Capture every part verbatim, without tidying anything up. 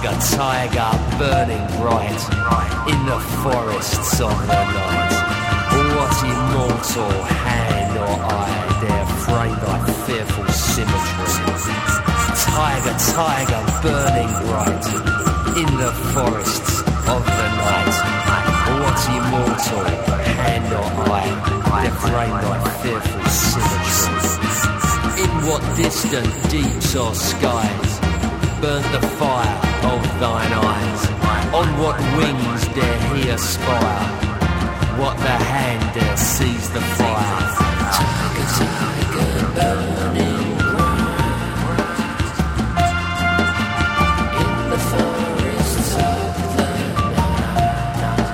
Tiger, tiger, burning bright in the forests of the night. What immortal hand or eye dare frame thy fearful symmetry? Tiger, tiger, burning bright in the forests of the night. What immortal hand or eye dare frame thy fearful symmetry? In what distant deeps or skies burnt the fire of thine eyes? On what wings dare he aspire? What the hand dare seize the fire? Tiger, tiger, burning bright in the forests of the night.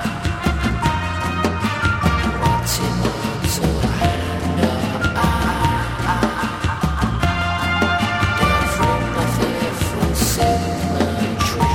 What immortal hand or eye dare from the fearful symmetry?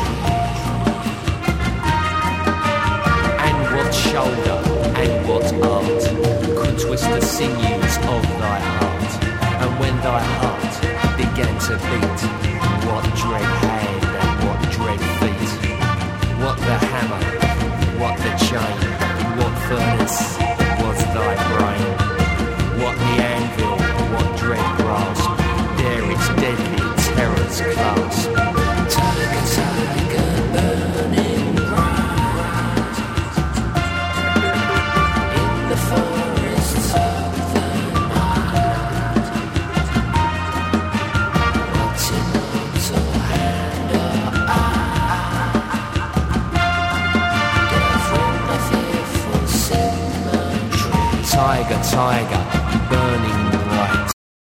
And what shoulder and what art could twist the sinews of thy heart? And when thy heart began to beat, what dread hand and what dread feet? What the hammer, what the chain, what furnace was thy brain? What the anvil, what dread grasp dare its deadly terrors clasp? Tiger, tiger, burning bright in the forests of the night. What immortal hand or eye dare from the fearful symmetry? Tiger, tiger, burning